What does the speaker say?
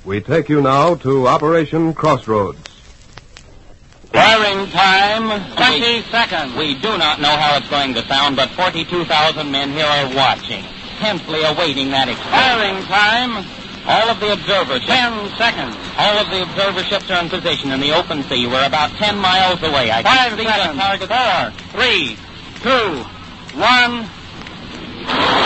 We take you now to Operation Crossroads. Firing time, 20 seconds. We do not know how it's going to sound, but 42,000 men here are watching, tensely awaiting that Firing time, All of the observers... 10 seconds. All of the observer ships are in position in the open sea. We're about 10 miles away. I 5 can see seconds. the target. 4, 3, 2, 1...